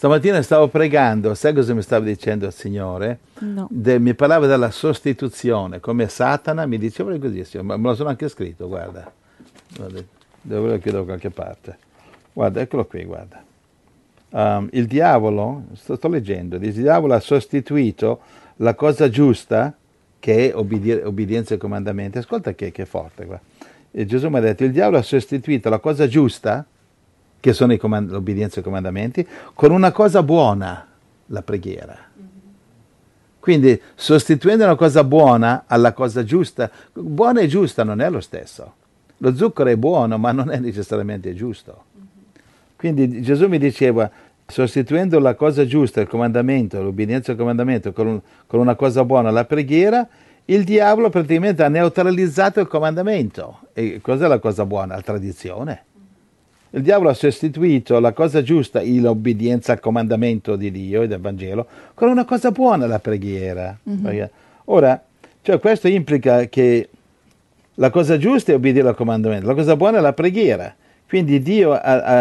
Stamattina stavo pregando, sai cosa mi stava dicendo il Signore? No. Mi parlava della sostituzione, come Satana mi diceva così, ma me lo sono anche scritto, guarda. Dove lo chiedo da qualche parte. Guarda, eccolo qui, guarda. Il diavolo, sto leggendo, il diavolo ha sostituito la cosa giusta, che è obbedienza ai comandamenti. Ascolta che forte qua. E Gesù mi ha detto, il diavolo ha sostituito la cosa giusta, che sono l'obbedienza ai comandamenti, con una cosa buona, la preghiera. Quindi sostituendo una cosa buona alla cosa giusta, buona e giusta non è lo stesso. Lo zucchero è buono, ma non è necessariamente giusto. Quindi Gesù mi diceva, sostituendo la cosa giusta, il comandamento, l'obbedienza al comandamento, con una cosa buona, la preghiera, il diavolo praticamente ha neutralizzato il comandamento. E cos'è la cosa buona? La tradizione. Il diavolo ha sostituito la cosa giusta, l'obbedienza al comandamento di Dio e del Vangelo, con una cosa buona, la preghiera. Ora, cioè questo implica che la cosa giusta è obbedire al comandamento, la cosa buona è la preghiera. Quindi Dio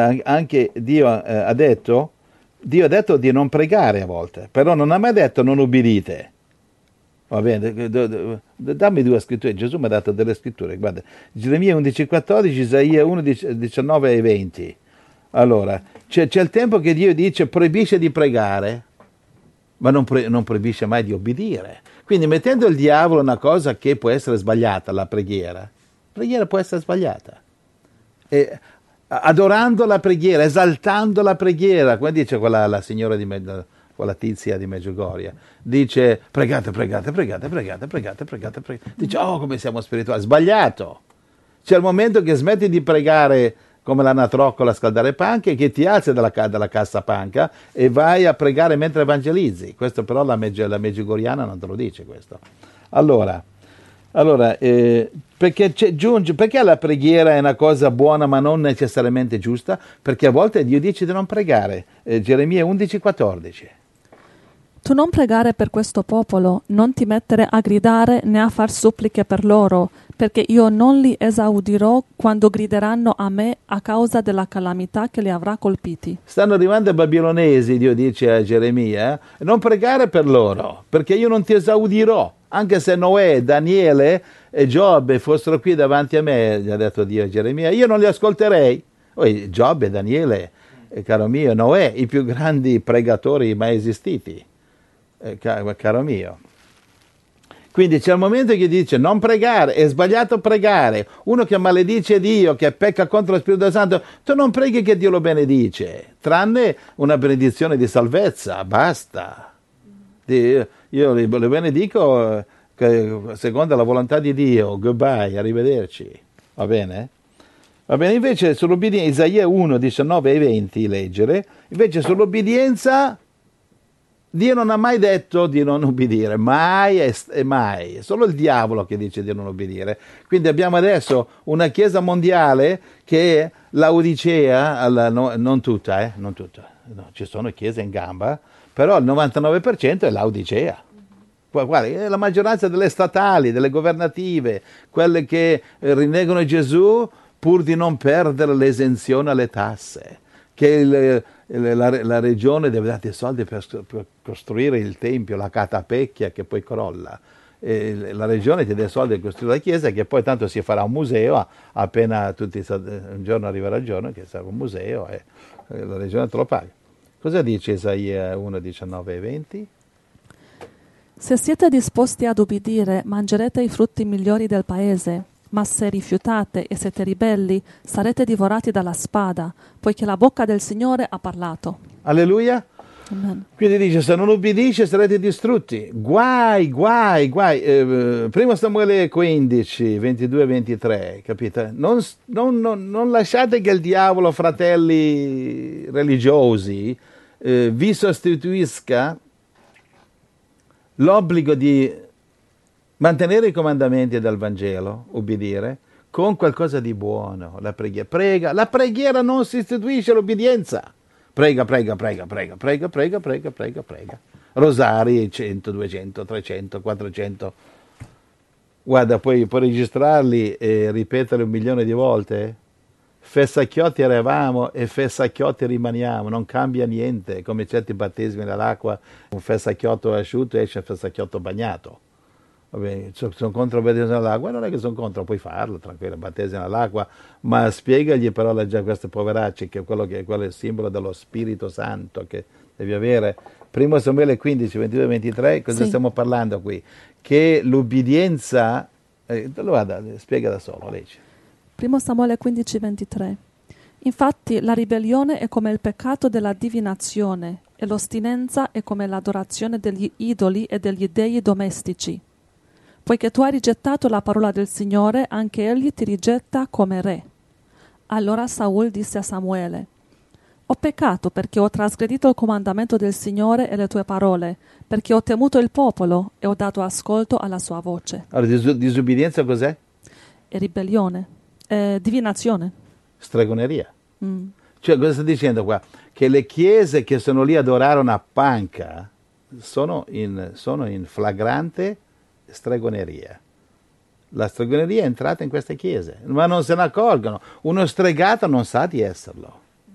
ha detto di non pregare a volte, però non ha mai detto non ubbidite. Va bene, dammi due scritture. Gesù mi ha dato delle scritture, guarda, Geremia 11,14, Isaia 1, 19 e 20. Allora, c'è il tempo che Dio dice proibisce di pregare, ma non proibisce mai di obbedire. Quindi mettendo il diavolo una cosa che può essere sbagliata, la preghiera può essere sbagliata. E, adorando la preghiera, esaltando la preghiera, come dice la signora quella tizia di Medjugorje, dice pregate. Dice, oh come siamo spirituali, sbagliato. C'è il momento che smetti di pregare come l'anatroccola a scaldare panche, che ti alzi dalla cassa panca e vai a pregare mentre evangelizzi. Questo però la medjugorjana non te lo dice questo. Allora, perché la preghiera è una cosa buona ma non necessariamente giusta? Perché a volte Dio dice di non pregare. Geremia 11,14. Tu non pregare per questo popolo, non ti mettere a gridare né a far suppliche per loro, perché io non li esaudirò quando grideranno a me a causa della calamità che li avrà colpiti. Stanno arrivando i babilonesi, Dio dice a Geremia, non pregare per loro, perché io non ti esaudirò. Anche se Noè, Daniele e Giobbe fossero qui davanti a me, gli ha detto Dio a Geremia, io non li ascolterei. Poi Giobbe, Daniele, caro mio, Noè, i più grandi pregatori mai esistiti. Caro mio. Quindi c'è il momento che dice non pregare, è sbagliato pregare. Uno che maledice Dio, che pecca contro lo Spirito Santo, tu non preghi che Dio lo benedice, tranne una benedizione di salvezza, basta. Io le benedico secondo la volontà di Dio, goodbye, arrivederci, va bene? Va bene, invece sull'obbedienza, Isaia 1, 19 e 20 leggere, invece sull'obbedienza Dio non ha mai detto di non ubbidire, mai e mai. È solo il diavolo che dice di non ubbidire. Quindi abbiamo adesso una chiesa mondiale che è Laodicea, non tutta, no, ci sono chiese in gamba, però il 99% è Laodicea. Guarda, la maggioranza delle statali, delle governative, quelle che rinnegano Gesù pur di non perdere l'esenzione alle tasse, che la regione deve dare i soldi per costruire il tempio, la catapecchia che poi crolla. La regione ti dà i soldi per costruire la chiesa, che poi tanto si farà un museo, appena un giorno arriverà il giorno che sarà un museo e la regione te lo paga. Cosa dice Isaia 1, 19 e 20? Se siete disposti ad ubbidire, mangerete i frutti migliori del paese. Ma se rifiutate e siete ribelli, sarete divorati dalla spada, poiché la bocca del Signore ha parlato. Alleluia. Amen. Quindi dice, se non ubbidisce sarete distrutti. Guai. Primo Samuele 15, 22 e 23, capite? Non lasciate che il diavolo, fratelli religiosi, vi sostituisca l'obbligo di mantenere i comandamenti del Vangelo, ubbidire, con qualcosa di buono, la preghiera. Prega, la preghiera non sostituisce l'obbedienza. Prega. Rosari 100, 200, 300, 400. Guarda, puoi registrarli e ripeterli 1 milione di volte. fessacchiotti eravamo e fessacchiotti rimaniamo, non cambia niente, come certi battesimi nell'acqua, un fessacchiotto asciutto esce un fessacchiotto bagnato. Va bene, sono contro il battesimo nell'acqua, non è che sono contro, puoi farlo, tranquillo, battesimo nell'acqua, ma spiegagli però a questi poveracci che quello è il simbolo dello Spirito Santo che devi avere. 1 Samuele 15, 22, 23, cosa stiamo parlando qui? Che l'ubbidienza, guarda, spiega da solo, leggi. 1 Samuele 15, 23. Infatti la ribellione è come il peccato della divinazione e l'ostinenza è come l'adorazione degli idoli e degli dei domestici. Poiché tu hai rigettato la parola del Signore, anche egli ti rigetta come re. Allora Saul disse a Samuele: ho peccato perché ho trasgredito il comandamento del Signore e le tue parole, perché ho temuto il popolo e ho dato ascolto alla sua voce. Allora, disubbidienza cos'è? E ribellione. Divinazione. Stregoneria. Cioè, cosa sta dicendo qua? Che le chiese che sono lì ad adorare una panca sono in flagrante stregoneria. La stregoneria è entrata in queste chiese, ma non se ne accorgono. Uno stregato non sa di esserlo.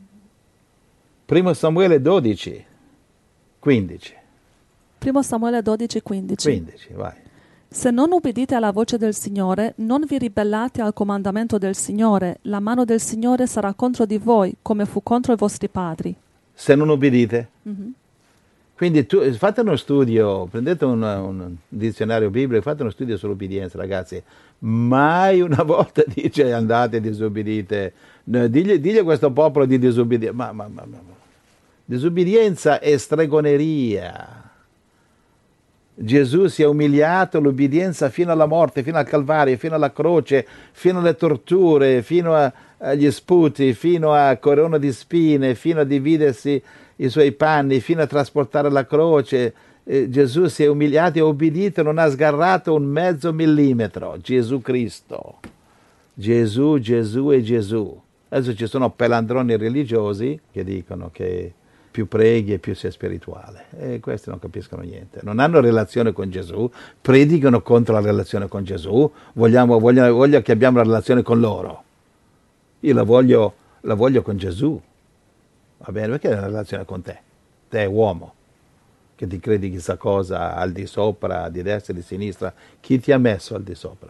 1 Samuele 12, 15. 1 Samuele 12, 15. 15, vai. Se non ubbidite alla voce del Signore, non vi ribellate al comandamento del Signore, la mano del Signore sarà contro di voi, come fu contro i vostri padri. Se non ubbidite? Quindi fate uno studio, prendete un dizionario biblico, fate uno studio sull'ubbidienza, ragazzi. Mai una volta dice andate disobbedite. No, digli a questo popolo di disobbedire. Ma. Disubbidienza è stregoneria. Gesù si è umiliato l'ubbidienza fino alla morte, fino al Calvario, fino alla croce, fino alle torture, fino agli sputi, fino a corona di spine, fino a dividersi i suoi panni, fino a trasportare la croce. Gesù si è umiliato e obbedito, non ha sgarrato un mezzo millimetro. Gesù Cristo. Gesù, Gesù e Gesù. Adesso ci sono pelandroni religiosi che dicono che più preghi e più sei spirituale. E questi non capiscono niente. Non hanno relazione con Gesù, predicano contro la relazione con Gesù, voglio che abbiamo la relazione con loro. Io la voglio con Gesù. Va bene, perché è una relazione con te? Te uomo, che ti credi chissà cosa al di sopra, di destra e di sinistra. Chi ti ha messo al di sopra?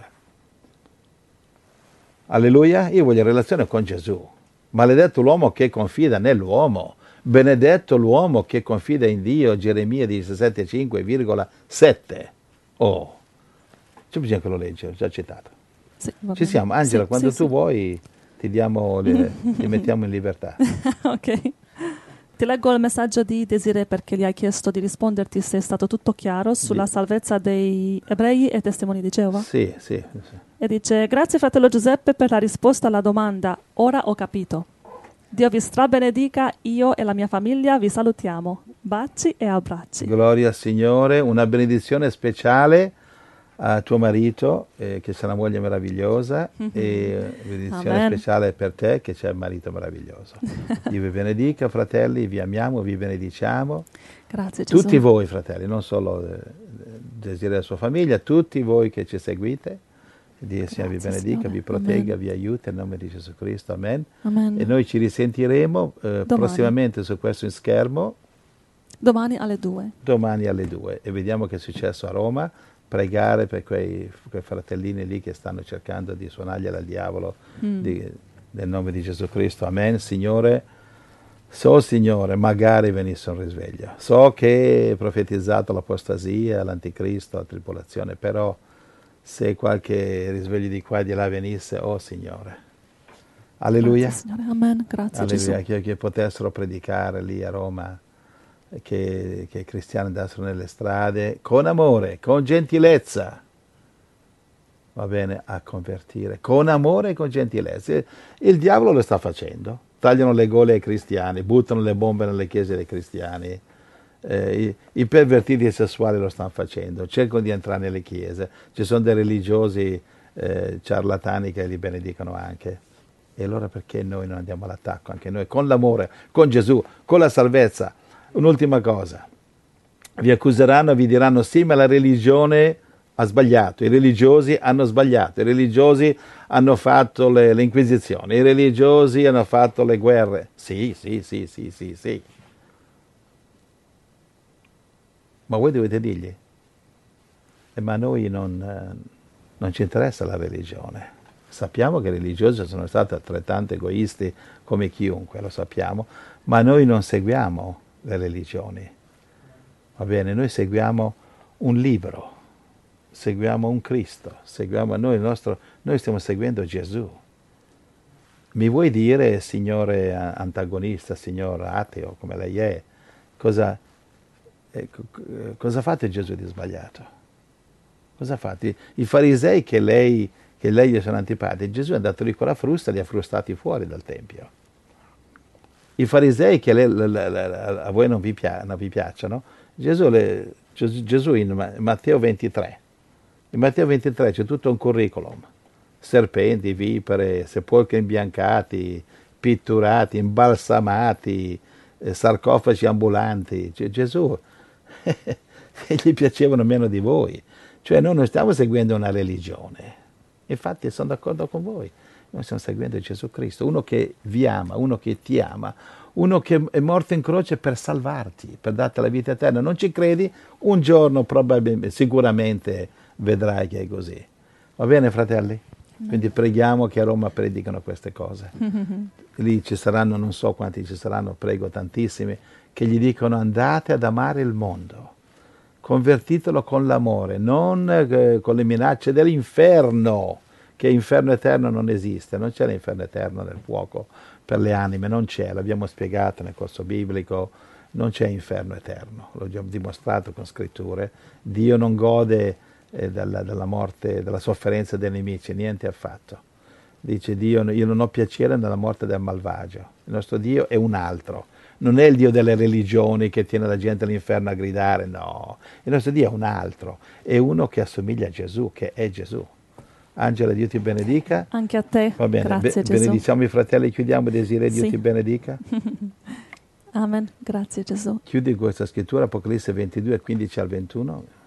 Alleluia? Io voglio relazione con Gesù. Maledetto l'uomo che confida nell'uomo. Benedetto l'uomo che confida in Dio. Geremia 17,7. Oh, c'è bisogno che lo legge, ho già citato. Sì, ci siamo, Angela, sì, quando sì, tu sì. vuoi ti mettiamo in libertà. Ok. Ti leggo il messaggio di Desiree perché gli hai chiesto di risponderti se è stato tutto chiaro sulla salvezza dei ebrei e testimoni di Geova. Sì. E dice: grazie fratello Giuseppe per la risposta alla domanda, ora ho capito. Dio vi strabenedica, io e la mia famiglia vi salutiamo. Baci e abbracci. Gloria al Signore, una benedizione speciale a tuo marito, che c'è una moglie meravigliosa, e benedizione Amen. speciale per te che c'è un marito meraviglioso. Dio vi benedica, fratelli, vi amiamo, vi benediciamo. Grazie Gesù. Tutti voi, fratelli, non solo Desiree e la sua famiglia, tutti voi che ci seguite. Dio il Signore vi benedica, Signore. vi protegga, Amen. vi aiuti nel nome di Gesù Cristo. Amen. Amen. E noi ci risentiremo prossimamente su questo schermo Domani alle 2. domani alle 2 e vediamo che è successo a Roma. Pregare per quei fratellini lì che stanno cercando di suonargli al diavolo nel nome di Gesù Cristo. Amen. Signore, Signore, magari venisse un risveglio. So che è profetizzato l'apostasia, l'anticristo, la tribolazione, però se qualche risveglio di qua e di là venisse, Signore. Alleluia. Grazie Signore. Amen. Grazie Alleluia, Gesù. che potessero predicare lì a Roma, che i cristiani andassero nelle strade con amore, con gentilezza, va bene, a convertire, con amore e con gentilezza. Il diavolo lo sta facendo, tagliano le gole ai cristiani, buttano le bombe nelle chiese dei cristiani, i pervertiti sessuali lo stanno facendo, cercano di entrare nelle chiese, ci sono dei religiosi ciarlatani che li benedicono anche. E allora perché noi non andiamo all'attacco, anche noi, con l'amore, con Gesù, con la salvezza? Un'ultima cosa, vi accuseranno, vi diranno sì, ma la religione ha sbagliato, i religiosi hanno sbagliato, i religiosi hanno fatto le inquisizioni, i religiosi hanno fatto le guerre. Sì, sì, sì, sì, sì, sì. Ma voi dovete dirgli, ma a noi non ci interessa la religione. Sappiamo che i religiosi sono stati altrettanto egoisti come chiunque, lo sappiamo, ma noi non seguiamo le religioni. Va bene, noi seguiamo un libro, seguiamo un Cristo, seguiamo noi stiamo seguendo Gesù. Mi vuoi dire, signore antagonista, signor ateo, come lei è, cosa fate Gesù di sbagliato? Cosa fate? I farisei che lei gli sono antipatici, Gesù è andato lì con la frusta e li ha frustati fuori dal Tempio. I farisei che a voi non vi piacciono, Gesù in Matteo 23. In Matteo 23 c'è tutto un curriculum. Serpenti, vipere, sepolcri imbiancati, pitturati, imbalsamati, sarcofagi ambulanti. Gesù gli piacevano meno di voi. Cioè noi non stiamo seguendo una religione. Infatti sono d'accordo con voi. Noi stiamo seguendo Gesù Cristo, uno che vi ama, uno che ti ama, uno che è morto in croce per salvarti, per darti la vita eterna. Non ci credi? Un giorno probabilmente, sicuramente vedrai che è così. Va bene, fratelli? Quindi preghiamo che a Roma predicano queste cose. Lì ci saranno, non so quanti ci saranno, prego tantissimi, che gli dicono andate ad amare il mondo. Convertitelo con l'amore, non con le minacce dell'inferno, che inferno eterno non esiste, non c'è l'inferno eterno nel fuoco per le anime, non c'è, l'abbiamo spiegato nel corso biblico, non c'è inferno eterno, lo abbiamo dimostrato con scritture, Dio non gode della morte, della sofferenza dei nemici, niente affatto. Dice Dio, io non ho piacere nella morte del malvagio, il nostro Dio è un altro. Non è il Dio delle religioni che tiene la gente all'inferno a gridare, no. Il nostro Dio è un altro, è uno che assomiglia a Gesù, che è Gesù. Angela, Dio ti benedica. Anche a te, va bene. grazie Gesù. Benediciamo i fratelli, chiudiamo, Desiree, Dio ti benedica. Amen, grazie Gesù. Chiudi questa scrittura, Apocalisse 22, 15 al 21.